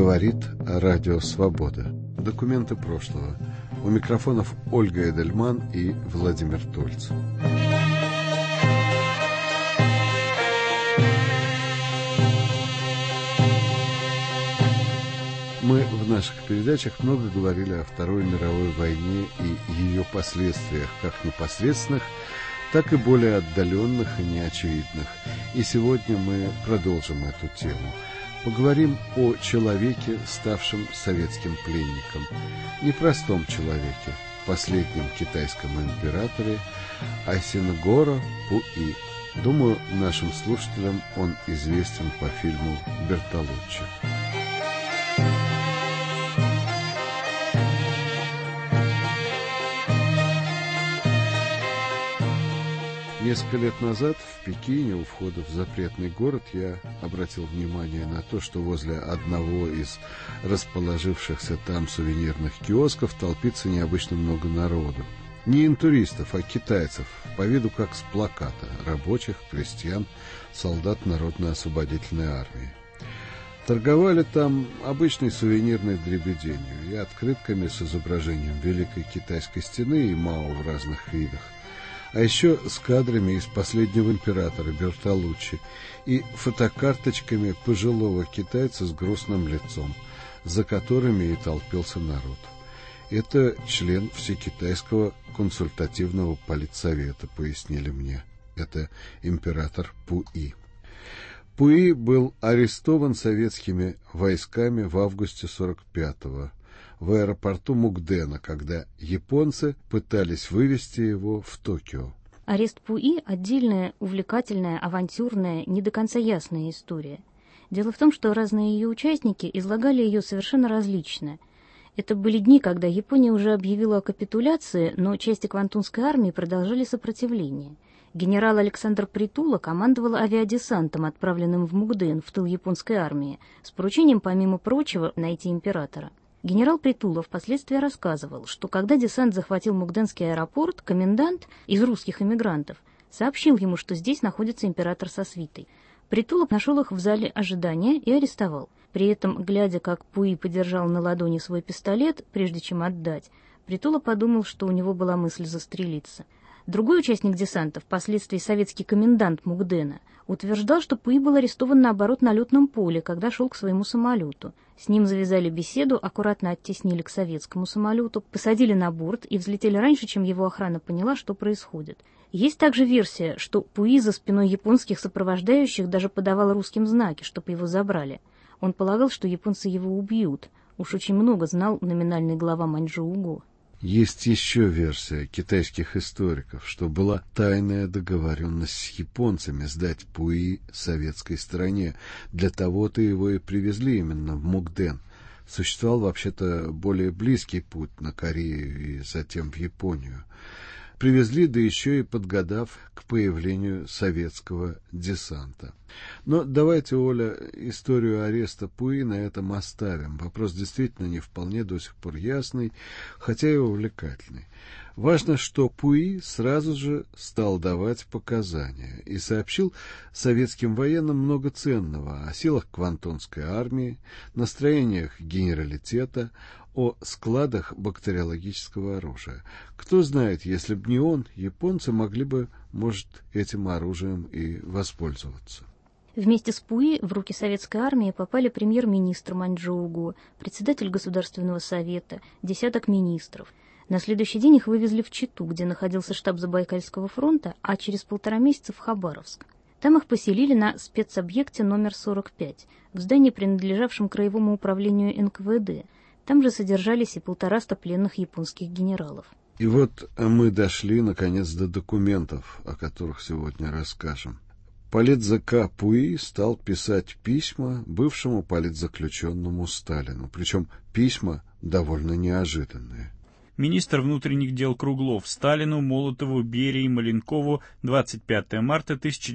Говорит Радио Свобода. Документы прошлого. У микрофонов Ольга Эдельман и Владимир Тольц. Мы в наших передачах много говорили о Второй мировой войне и ее последствиях, как непосредственных, так и более отдаленных и неочевидных. И сегодня мы продолжим эту тему. Поговорим о человеке, ставшем советским пленником. Непростом человеке, последнем китайском императоре Айсенгоро Пуи. Думаю, нашим слушателям он известен по фильму «Бертолуччи». Несколько лет назад в Пекине у входа в запретный город я обратил внимание на то, что возле одного из расположившихся там сувенирных киосков толпится необычно много народу. Не интуристов, а китайцев, по виду как с плаката: рабочих, крестьян, солдат Народно-освободительной армии. Торговали там обычной сувенирной дребеденью и открытками с изображением Великой Китайской стены и Мао в разных видах. А еще с кадрами из «Последнего императора» Бертолуччи и фотокарточками пожилого китайца с грустным лицом, за которыми и толпился народ. Это член Всекитайского консультативного политсовета, пояснили мне. Это император Пуи. Пуи был арестован советскими войсками в августе 1945-го. В аэропорту Мукдена, когда японцы пытались вывести его в Токио. Арест Пуи – отдельная, увлекательная, авантюрная, не до конца ясная история. Дело в том, что разные ее участники излагали ее совершенно различно. Это были дни, когда Япония уже объявила о капитуляции, но части Квантунской армии продолжали сопротивление. Генерал Александр Притула командовал авиадесантом, отправленным в Мукден, в тыл японской армии, с поручением, помимо прочего, найти императора. Генерал Притула впоследствии рассказывал, что когда десант захватил Мукденский аэропорт, комендант из русских эмигрантов сообщил ему, что здесь находится император со свитой. Притула нашел их в зале ожидания и арестовал. При этом, глядя, как Пуи подержал на ладони свой пистолет, прежде чем отдать, Притула подумал, что у него была мысль застрелиться. Другой участник десанта, впоследствии советский комендант Мукдена, утверждал, что Пуи был арестован, наоборот, на летном поле, когда шел к своему самолету. С ним завязали беседу, аккуратно оттеснили к советскому самолету, посадили на борт и взлетели раньше, чем его охрана поняла, что происходит. Есть также версия, что Пуи за спиной японских сопровождающих даже подавал русским знаки, чтобы его забрали. Он полагал, что японцы его убьют. Уж очень много знал номинальный глава Маньчжоу-го. Есть еще версия китайских историков, что была тайная договоренность с японцами сдать Пуи советской стороне. Для того-то его и привезли именно в Мукден. Существовал вообще-то более близкий путь на Корею и затем в Японию. Привезли, да еще и подгадав к появлению советского десанта. Но давайте, Оля, историю ареста Пуи на этом оставим. Вопрос действительно не вполне до сих пор ясный, хотя и увлекательный. Важно, что Пуи сразу же стал давать показания и сообщил советским военным много ценного о силах Квантунской армии, настроениях генералитета, о складах бактериологического оружия. Кто знает, если бы не он, японцы могли бы, может, этим оружием и воспользоваться. Вместе с Пуи в руки советской армии попали премьер-министр Маньчжоу-го, председатель Государственного совета, десяток министров. На следующий день их вывезли в Читу, где находился штаб Забайкальского фронта, а через 1,5 месяца в Хабаровск. Там их поселили на спецобъекте номер 45, в здании, принадлежавшем Краевому управлению НКВД. Там же содержались и 150 пленных японских генералов. И вот мы дошли, наконец, до документов, о которых сегодня расскажем. Политзака Пуи стал писать письма бывшему политзаключенному Сталину, причем письма довольно неожиданные. Министр внутренних дел Круглов Сталину, Молотову, Берии, Маленкову 25 марта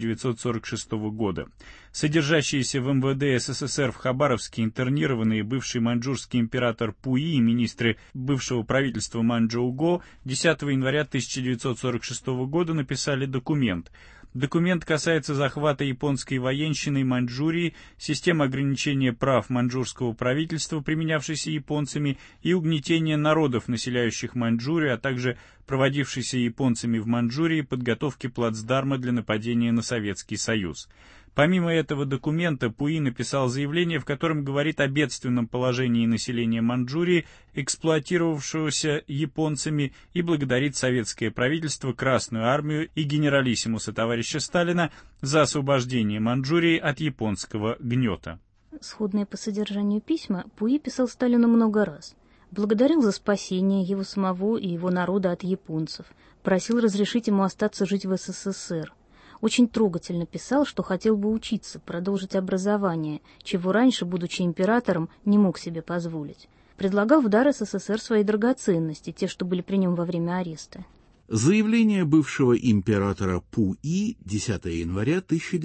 1946 года. Содержащиеся в МВД СССР в Хабаровске интернированные бывший маньчжурский император Пуи и министры бывшего правительства Маньчжоу-го 10 января 1946 года написали документ. Документ касается захвата японской военщиной Маньчжурии, системы ограничения прав маньчжурского правительства, применявшейся японцами, и угнетения народов, населяющих Маньчжурию, а также проводившейся японцами в Маньчжурии подготовки плацдарма для нападения на Советский Союз. Помимо этого документа, Пуи написал заявление, в котором говорит о бедственном положении населения Маньчжурии, эксплуатировавшегося японцами, и благодарит советское правительство, Красную армию и генералиссимуса товарища Сталина за освобождение Маньчжурии от японского гнета. Сходные по содержанию письма Пуи писал Сталину много раз. Благодарил за спасение его самого и его народа от японцев, просил разрешить ему остаться жить в СССР. Очень трогательно писал, что хотел бы учиться, продолжить образование, чего раньше, будучи императором, не мог себе позволить. Предлагал в дар СССР свои драгоценности, те, что были при нем во время ареста. Заявление бывшего императора Пуи 10 января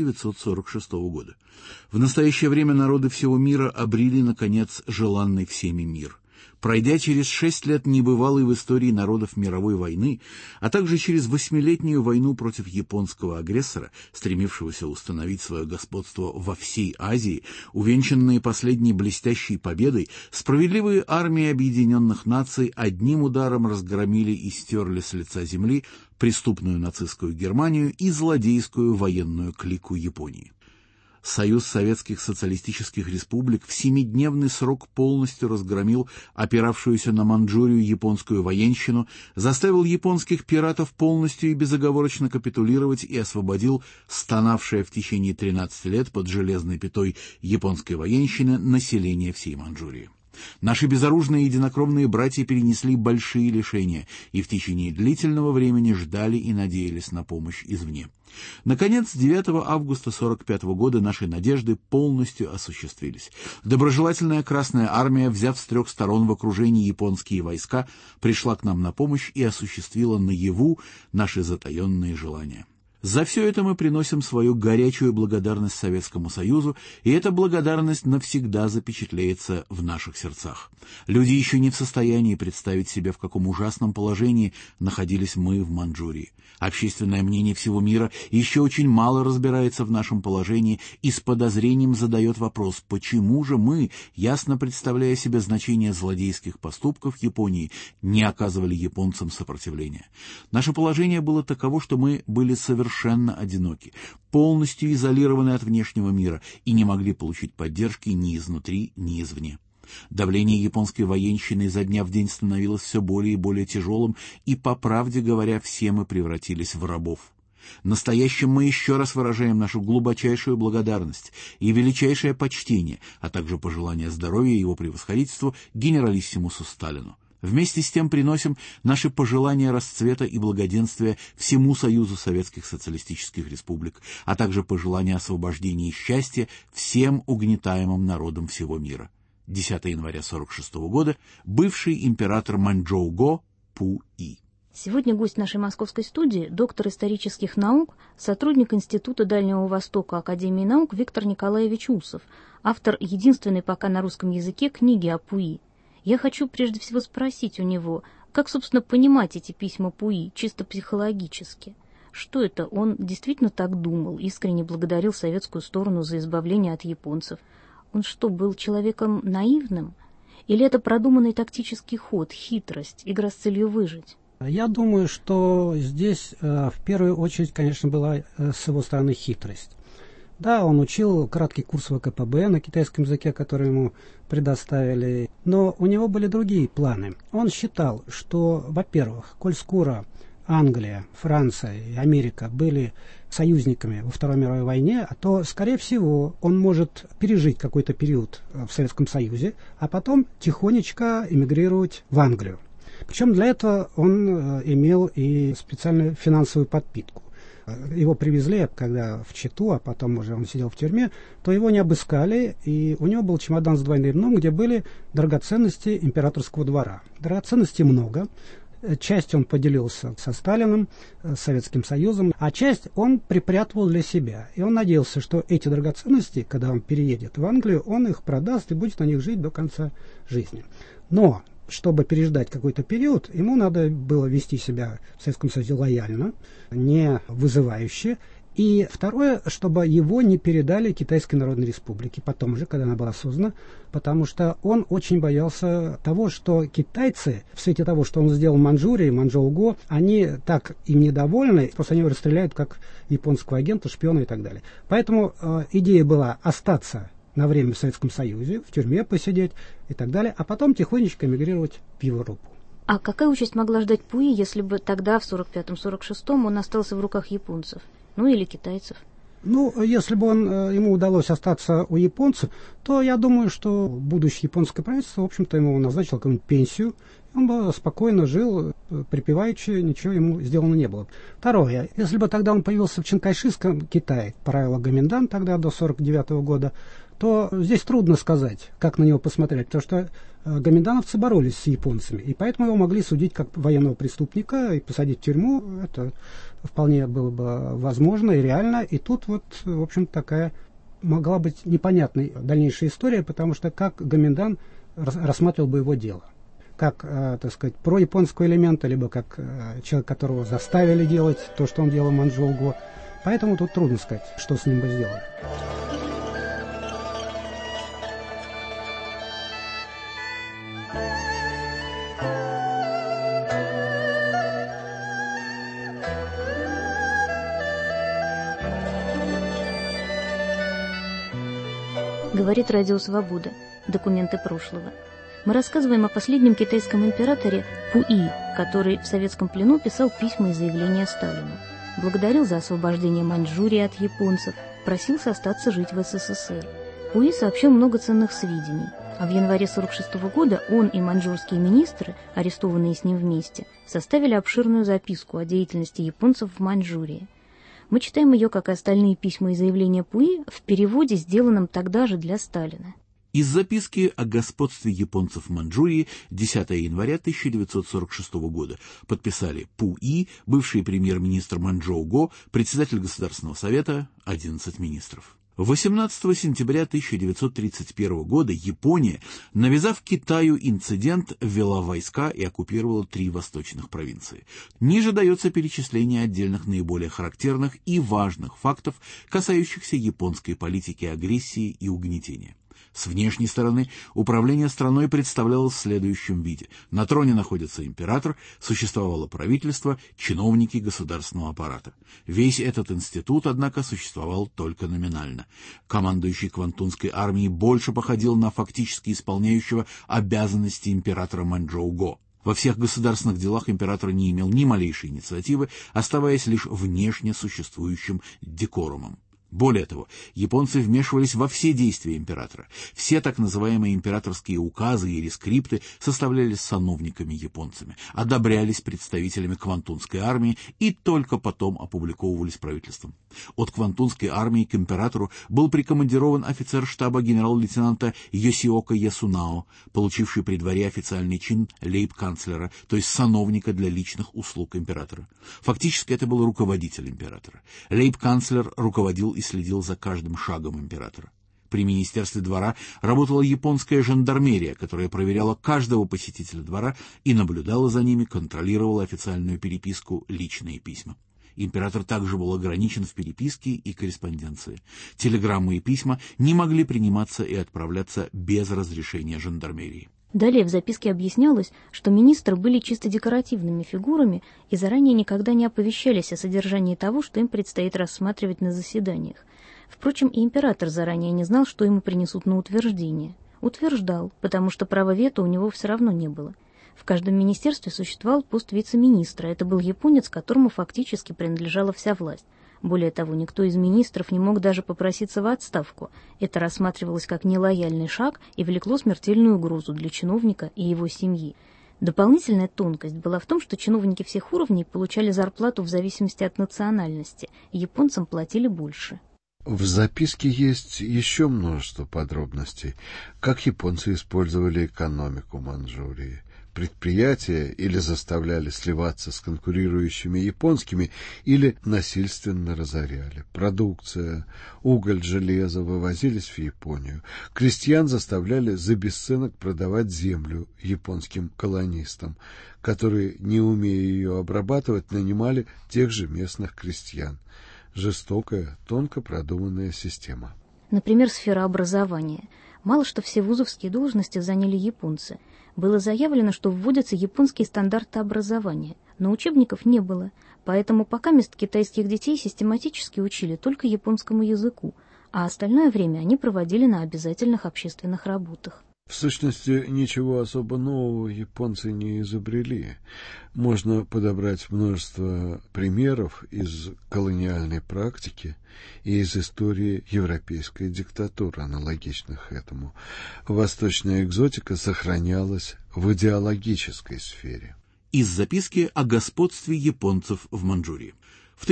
1946 года. В настоящее время народы всего мира обрели, наконец, желанный всеми мир. Пройдя через 6 лет небывалой в истории народов мировой войны, а также через 8-летнюю войну против японского агрессора, стремившегося установить свое господство во всей Азии, увенчанные последней блестящей победой, справедливые армии Объединенных Наций одним ударом разгромили и стерли с лица земли преступную нацистскую Германию и злодейскую военную клику Японии. Союз Советских Социалистических Республик в 7-дневный срок полностью разгромил опиравшуюся на Маньчжурию японскую военщину, заставил японских пиратов полностью и безоговорочно капитулировать и освободил стонавшее в течение 13 лет под железной пятой японской военщины население всей Маньчжурии. Наши безоружные единокровные братья перенесли большие лишения и в течение длительного времени ждали и надеялись на помощь извне. Наконец, 9 августа 1945 года наши надежды полностью осуществились. Доброжелательная Красная армия, взяв с 3 сторон в окружении японские войска, пришла к нам на помощь и осуществила наяву наши затаенные желания. За все это мы приносим свою горячую благодарность Советскому Союзу, и эта благодарность навсегда запечатлеется в наших сердцах. Люди еще не в состоянии представить себе, в каком ужасном положении находились мы в Маньчжурии. Общественное мнение всего мира еще очень мало разбирается в нашем положении и с подозрением задает вопрос, почему же мы, ясно представляя себе значение злодейских поступков Японии, не оказывали японцам сопротивления. Наше положение было таково, что мы были совершенно одиноки, полностью изолированы от внешнего мира и не могли получить поддержки ни изнутри, ни извне. Давление японской военщины изо дня в день становилось все более и более тяжелым, и, по правде говоря, все мы превратились в рабов. Настоящим мы еще раз выражаем нашу глубочайшую благодарность и величайшее почтение, а также пожелание здоровья его превосходительству генералиссимусу Сталину. Вместе с тем приносим наши пожелания расцвета и благоденствия всему Союзу Советских Социалистических Республик, а также пожелания освобождения и счастья всем угнетаемым народам всего мира. 10 января 1946 года, бывший император Маньчжоу-го Пуи. Сегодня гость нашей московской студии, доктор исторических наук, сотрудник Института Дальнего Востока Академии наук Виктор Николаевич Усов, автор единственной пока на русском языке книги о Пуи. Я хочу прежде всего спросить у него, как, собственно, понимать эти письма Пуи, чисто психологически. Что это, он действительно так думал, искренне благодарил советскую сторону за избавление от японцев? Он что, был человеком наивным? Или это продуманный тактический ход, хитрость, игра с целью выжить? Я думаю, что здесь в первую очередь, конечно, была с его стороны хитрость. Да, он учил краткий курс ВКПБ на китайском языке, который ему предоставили, но у него были другие планы. Он считал, что, во-первых, коль скоро Англия, Франция и Америка были союзниками во Второй мировой войне, то, скорее всего, он может пережить какой-то период в Советском Союзе, а потом тихонечко эмигрировать в Англию. Причем для этого он имел и специальную финансовую подпитку. Его привезли, когда в Читу, а потом уже он сидел в тюрьме, то его не обыскали, и у него был чемодан с двойным дном, где были драгоценности императорского двора. Драгоценностей много. Часть он поделился со Сталиным, с Советским Союзом, а часть он припрятывал для себя. И он надеялся, что эти драгоценности, когда он переедет в Англию, он их продаст и будет на них жить до конца жизни. Но чтобы переждать какой-то период, ему надо было вести себя в Советском Союзе лояльно, не вызывающе, И второе, чтобы его не передали Китайской Народной Республике потом уже, когда она была создана, потому что он очень боялся того, что китайцы, в свете того, что он сделал в Маньчжурии, Маньчжоу-го, они так им недовольны, просто они его расстреляют как японского агента, шпиона и так далее. Поэтому идея была остаться на время в Советском Союзе, в тюрьме посидеть и так далее, а потом тихонечко эмигрировать в Европу. А какая участь могла ждать Пуи, если бы тогда, в 45-46-м, он остался в руках японцев? Ну, или китайцев? Ну, если бы ему удалось остаться у японцев, то я думаю, что будущее японское правительство, в общем-то, ему назначило какую-нибудь пенсию. Он бы спокойно жил, припеваючи, ничего ему сделано не было. Второе. Если бы тогда он появился в Чинкайшийском Китае, правило Гоминдан тогда до 49 года, то здесь трудно сказать, как на него посмотреть, потому что гоминдановцы боролись с японцами, и поэтому его могли судить как военного преступника и посадить в тюрьму. Это вполне было бы возможно и реально. И тут вот, в общем, такая могла быть непонятной дальнейшая история, потому что как Гоминдан рассматривал бы его дело. Как, так сказать, прояпонского элемента, либо как человек, которого заставили делать то, что он делал в Маньчжоу-го. Поэтому тут трудно сказать, что с ним бы сделали. Говорит Радио Свобода. Документы прошлого. Мы рассказываем о последнем китайском императоре Пуи, который в советском плену писал письма и заявления Сталину. Благодарил за освобождение Маньчжурии от японцев, просился остаться жить в СССР. Пуи сообщил много ценных сведений, а в январе 1946 года он и маньчжурские министры, арестованные с ним вместе, составили обширную записку о деятельности японцев в Маньчжурии. Мы читаем ее, как и остальные письма и заявления Пуи, в переводе, сделанном тогда же для Сталина. Из записки о господстве японцев в Маньчжурии 10 января 1946 года подписали Пуи, бывший премьер-министр Маньчжоу-го, председатель Государственного совета, 11 министров. 18 сентября 1931 года Япония, навязав Китаю инцидент, ввела войска и оккупировала 3 восточных провинции. Ниже дается перечисление отдельных наиболее характерных и важных фактов, касающихся японской политики агрессии и угнетения. С внешней стороны управление страной представлялось в следующем виде. На троне находится император, существовало правительство, чиновники государственного аппарата. Весь этот институт, однако, существовал только номинально. Командующий Квантунской армией больше походил на фактически исполняющего обязанности императора Маньчжоу-го. Во всех государственных делах император не имел ни малейшей инициативы, оставаясь лишь внешне существующим декорумом. Более того, японцы вмешивались во все действия императора. Все так называемые императорские указы или скрипты составлялись сановниками-японцами, одобрялись представителями Квантунской армии и только потом опубликовывались правительством. От Квантунской армии к императору был прикомандирован офицер штаба генерал-лейтенанта Йосиока Ясунао, получивший при дворе официальный чин лейб-канцлера, то есть сановника для личных услуг императора. Фактически это был руководитель императора. Лейб-канцлер руководил и следил за каждым шагом императора. При министерстве двора работала японская жандармерия, которая проверяла каждого посетителя двора и наблюдала за ними, контролировала официальную переписку, личные письма. Император также был ограничен в переписке и корреспонденции. Телеграммы и письма не могли приниматься и отправляться без разрешения жандармерии. Далее в записке объяснялось, что министры были чисто декоративными фигурами и заранее никогда не оповещались о содержании того, что им предстоит рассматривать на заседаниях. Впрочем, и император заранее не знал, что ему принесут на утверждение. Утверждал, потому что права вето у него все равно не было. В каждом министерстве существовал пост вице-министра. Это был японец, которому фактически принадлежала вся власть. Более того, никто из министров не мог даже попроситься в отставку. Это рассматривалось как нелояльный шаг и влекло смертельную угрозу для чиновника и его семьи. Дополнительная тонкость была в том, что чиновники всех уровней получали зарплату в зависимости от национальности, и японцам платили больше. В записке есть еще множество подробностей, как японцы использовали экономику Маньчжурии. Предприятия или заставляли сливаться с конкурирующими японскими, или насильственно разоряли. Продукция, уголь, железо вывозились в Японию. Крестьян заставляли за бесценок продавать землю японским колонистам, которые, не умея ее обрабатывать, нанимали тех же местных крестьян. жестокая, тонко продуманная система. Например, сфера образования. Мало что все вузовские должности заняли японцы. Было заявлено, что вводятся японские стандарты образования, но учебников не было, поэтому покамест китайских детей систематически учили только японскому языку, а остальное время они проводили на обязательных общественных работах. В сущности, ничего особо нового японцы не изобрели. Можно подобрать множество примеров из колониальной практики и из истории европейской диктатуры, аналогичных этому. Восточная экзотика сохранялась в идеологической сфере. Из записки о господстве японцев в Маньчжурии. В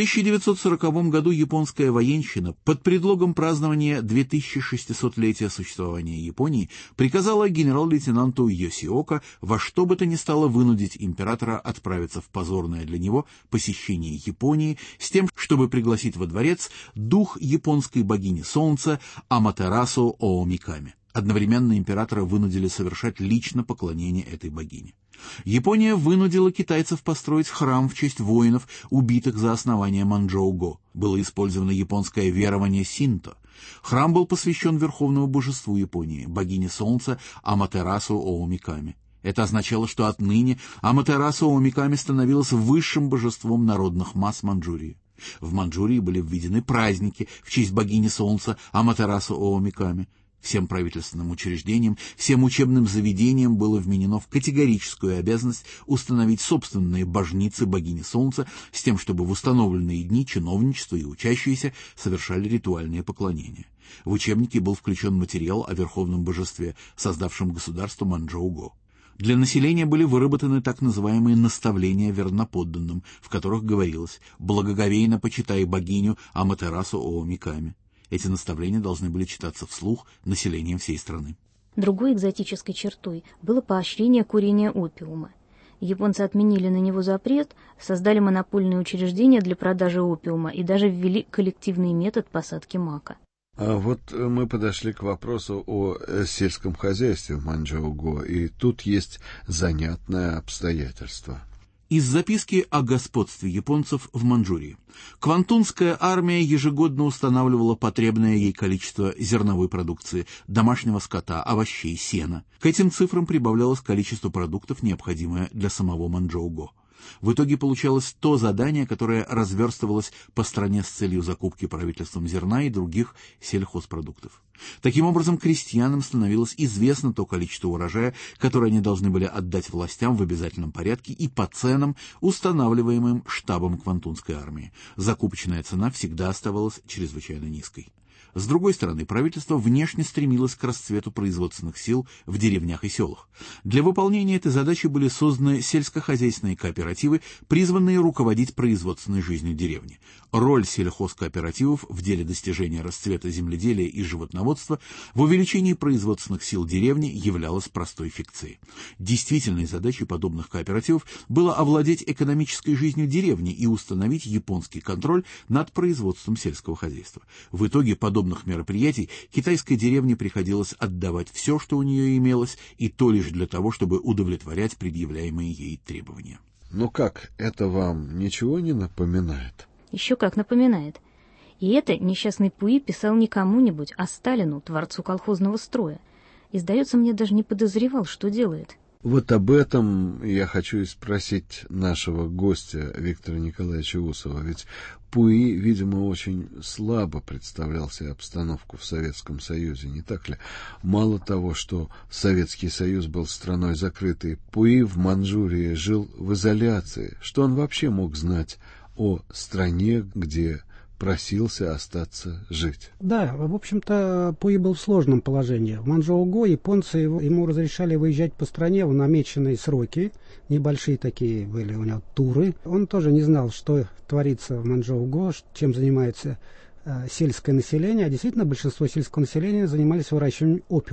1940 году японская военщина под предлогом празднования 2600-летия существования Японии приказала генерал-лейтенанту Йосиока во что бы то ни стало вынудить императора отправиться в позорное для него посещение Японии с тем, чтобы пригласить во дворец дух японской богини солнца Аматерасу Оомиками. Одновременно императора вынудили совершать лично поклонение этой богине. Япония вынудила китайцев построить храм в честь воинов, убитых за основание Манчжоу-го. Было использовано японское верование синто. Храм был посвящен верховному божеству Японии, богине солнца Аматерасу Оомиками. Это означало, что отныне Аматерасу Оомиками становилась высшим божеством народных масс Маньчжурии. В Маньчжурии были введены праздники в честь богини солнца Аматерасу Оомиками. Всем правительственным учреждениям, всем учебным заведениям было вменено в категорическую обязанность установить собственные божницы богини Солнца с тем, чтобы в установленные дни чиновничество и учащиеся совершали ритуальные поклонения. В учебники был включен материал о верховном божестве, создавшем государство Манчжоу-го. Для населения были выработаны так называемые наставления верноподданным, в которых говорилось «благоговейно почитай богиню Аматерасу Оомиками». Эти наставления должны были читаться вслух населением всей страны. Другой экзотической чертой было поощрение курения опиума. Японцы отменили на него запрет, создали монопольные учреждения для продажи опиума и даже ввели коллективный метод посадки мака. А вот мы подошли к вопросу о сельском хозяйстве в Маньчжоу-го, и тут есть занятное обстоятельство. Из записки о господстве японцев в Маньчжурии. Квантунская армия ежегодно устанавливала потребное ей количество зерновой продукции, домашнего скота, овощей, сена. К этим цифрам прибавлялось количество продуктов, необходимое для самого Маньчжоу-го. В итоге получалось то задание, которое разверстывалось по стране с целью закупки правительством зерна и других сельхозпродуктов. Таким образом, крестьянам становилось известно то количество урожая, которое они должны были отдать властям в обязательном порядке и по ценам, устанавливаемым штабом Квантунской армии. Закупочная цена всегда оставалась чрезвычайно низкой. С другой стороны, правительство внешне стремилось к расцвету производственных сил в деревнях и селах. Для выполнения этой задачи были созданы сельскохозяйственные кооперативы, призванные руководить производственной жизнью деревни. Роль сельхозкооперативов в деле достижения расцвета земледелия и животноводства в увеличении производственных сил деревни являлась простой фикцией. Действительной задачей подобных кооперативов было овладеть экономической жизнью деревни и установить японский контроль над производством сельского хозяйства. В итоге подобных мероприятий китайской деревне приходилось отдавать все, что у нее имелось, и то лишь для того, чтобы удовлетворять предъявляемые ей требования. Ну как, это вам ничего не напоминает? Еще как напоминает. И это несчастный Пуи писал не кому-нибудь, а Сталину, творцу колхозного строя. И, сдается мне, даже не подозревал, что делает. Вот об этом я хочу и спросить нашего гостя Виктора Николаевича Усова. Ведь Пуи, видимо, очень слабо представлял себе обстановку в Советском Союзе, не так ли? Мало того, что Советский Союз был страной закрытой, Пуи в Маньчжурии жил в изоляции. Что он вообще мог знать о стране, где просился остаться жить? Да, в общем-то, Пуи был в сложном положении. В Маньчжоу-го японцы ему разрешали выезжать по стране в намеченные сроки. Небольшие такие были у него туры. Он тоже не знал, что творится в Маньчжоу-го, чем занимается сельское население. А действительно, большинство сельского населения занимались выращиванием опиума.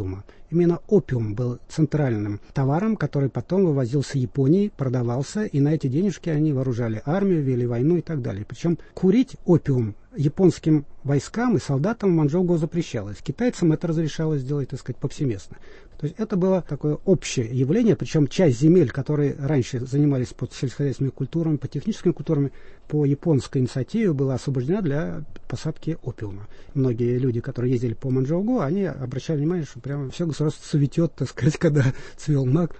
именно опиум был центральным товаром, который потом вывозился Японией, продавался, и на эти денежки они вооружали армию, вели войну и так далее. Причем курить опиум японским войскам и солдатам в Манчжоу-го запрещалось. Китайцам это разрешалось сделать, так сказать, повсеместно. То есть это было такое общее явление, причем часть земель, которые раньше занимались по сельскохозяйственными культурами, по техническим культурам, по японской инициативе была освобождена для посадки опиума. Многие люди, которые ездили по Манчжоу-го, они обращали внимание, что прямо все государство цветет, так сказать, когда цвел мак.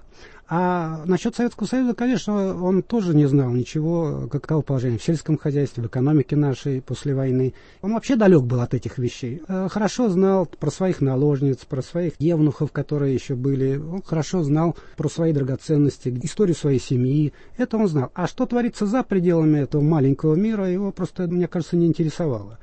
А насчет Советского Союза, конечно, он тоже не знал ничего, каково положение в сельском хозяйстве, в экономике нашей после войны. Он вообще далек был от этих вещей. Хорошо знал про своих наложниц, про своих евнухов, которые еще были. Он хорошо знал про свои драгоценности, историю своей семьи. Это он знал. А что творится за пределами этого маленького мира, его просто, мне кажется, не интересовало.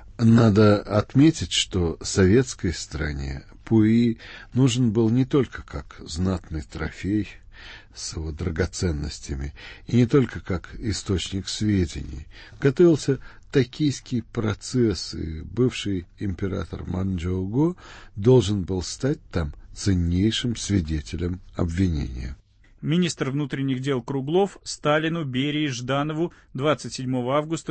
Надо отметить, что советской стране Пуи нужен был не только как знатный трофей с его драгоценностями, и не только как источник сведений. Готовился токийский процесс, и бывший император Манчжоу-го должен был стать там ценнейшим свидетелем обвинения. Министр внутренних дел Круглов Сталину, Берии, Жданову 27 августа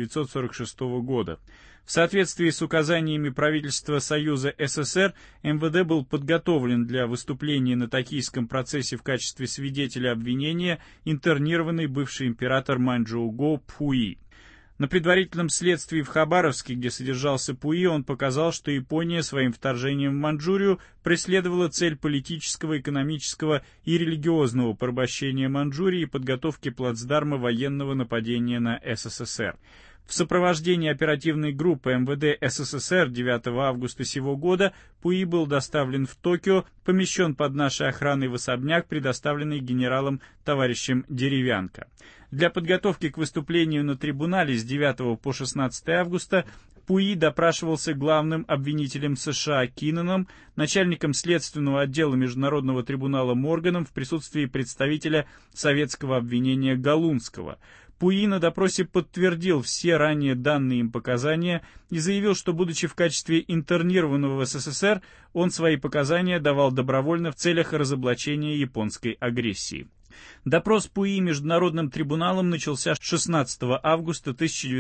1946 года. В соответствии с указаниями правительства Союза СССР, МВД был подготовлен для выступления на токийском процессе в качестве свидетеля обвинения интернированный бывший император Манчжоу-го Пуи. На предварительном следствии в Хабаровске, где содержался Пуи, он показал, что Япония своим вторжением в Манчжурию преследовала цель политического, экономического и религиозного порабощения Манчжурии и подготовки плацдарма военного нападения на СССР. В сопровождении оперативной группы МВД СССР 9 августа сего года Пуи был доставлен в Токио, помещен под нашей охраной в особняк, предоставленный генералом товарищем Деревянко. Для подготовки к выступлению на трибунале с 9 по 16 августа Пуи допрашивался главным обвинителем США Кинноном, начальником следственного отдела Международного трибунала Морганом в присутствии представителя советского обвинения Галунского. Пуи на допросе подтвердил все ранее данные им показания и заявил, что, будучи в качестве интернированного в СССР, он свои показания давал добровольно в целях разоблачения японской агрессии. Допрос Пуи Международным трибуналом начался 16 августа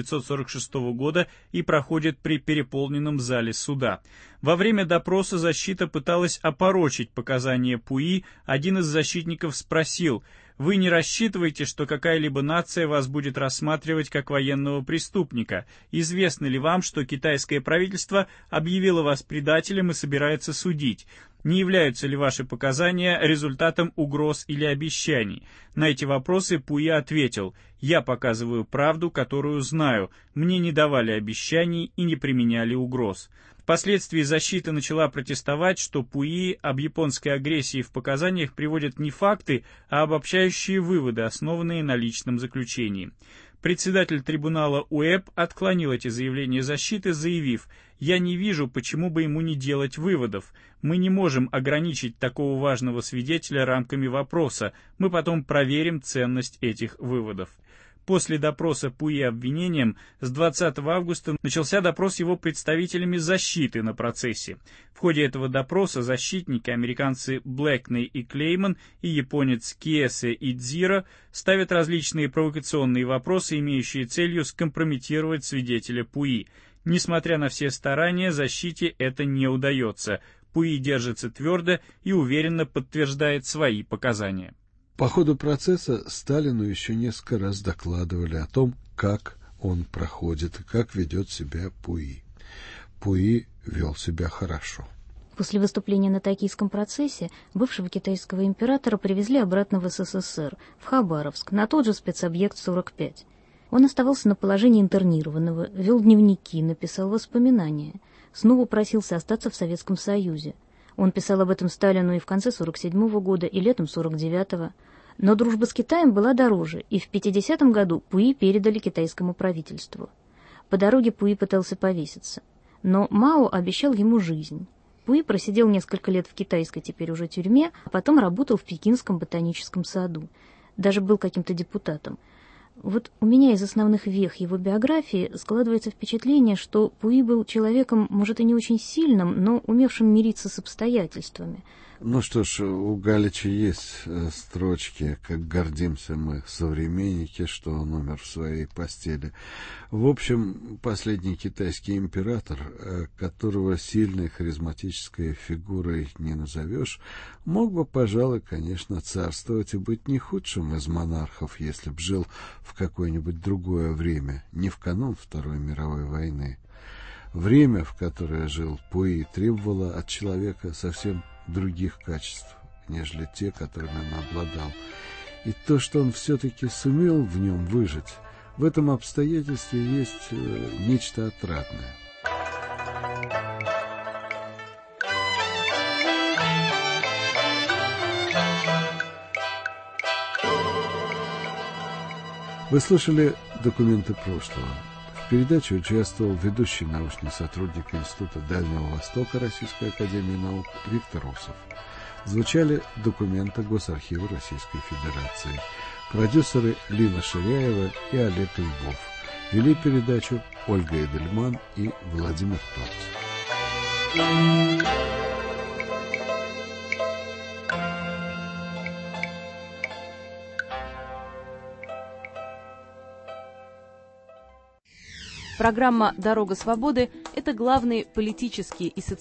1946 года и проходит при переполненном зале суда. Во время допроса защита пыталась опорочить показания Пуи. Один из защитников спросил: «Вы не рассчитываете, что какая-либо нация вас будет рассматривать как военного преступника? Известно ли вам, что китайское правительство объявило вас предателем и собирается судить? Не являются ли ваши показания результатом угроз или обещаний?» На эти вопросы Пуи ответил: «Я показываю правду, которую знаю. Мне не давали обещаний и не применяли угроз». Впоследствии защита начала протестовать, что Пуи об японской агрессии в показаниях приводит не факты, а обобщающие выводы, основанные на личном заключении. Председатель трибунала УЭП отклонил эти заявления защиты, заявив: «Я не вижу, почему бы ему не делать выводов. Мы не можем ограничить такого важного свидетеля рамками вопроса. Мы потом проверим ценность этих выводов». После допроса Пуи обвинением с 20 августа начался допрос его представителями защиты на процессе. В ходе этого допроса защитники, американцы Блэкней и Клейман и японец Киэсе Идзиро, ставят различные провокационные вопросы, имеющие целью скомпрометировать свидетеля Пуи. Несмотря на все старания, защите это не удается. Пуи держится твердо и уверенно подтверждает свои показания. По ходу процесса Сталину еще несколько раз докладывали о том, как он проходит и как ведет себя Пуи. Пуи вел себя хорошо. После выступления на токийском процессе бывшего китайского императора привезли обратно в СССР, в Хабаровск, на тот же спецобъект 45. Он оставался на положении интернированного, вел дневники, написал воспоминания. Снова просился остаться в Советском Союзе. Он писал об этом Сталину и в конце 47-го года, и летом 49-го. Но дружба с Китаем была дороже, и в 50-м году Пуи передали китайскому правительству. По дороге Пуи пытался повеситься. Но Мао обещал ему жизнь. Пуи просидел несколько лет в китайской теперь уже тюрьме, а потом работал в Пекинском ботаническом саду. Даже был каким-то депутатом. Вот у меня из основных вех его биографии складывается впечатление, что Пуи был человеком, может, и не очень сильным, но умевшим мириться с обстоятельствами. Ну что ж, у Галича есть строчки, как гордимся мы, современники, что он умер в своей постели. В общем, последний китайский император, которого сильной харизматической фигурой не назовешь, мог бы, пожалуй, конечно, царствовать и быть не худшим из монархов, если б жил в какое-нибудь другое время, не в канун Второй мировой войны. Время, в которое жил Пуи, требовало от человека совсем других качеств, нежели те, которыми он обладал. И то, что он все-таки сумел в нем выжить, в этом обстоятельстве есть нечто отрадное. Вы слышали «Документы прошлого». В передаче участвовал ведущий научный сотрудник Института Дальнего Востока Российской академии наук Виктор Усов. Звучали документы Госархива Российской Федерации. Продюсеры Лина Ширяева и Олег Львов. Вели передачу Ольга Эдельман и Владимир Торц. Программа «Дорога свободы» — это главные политические и социальные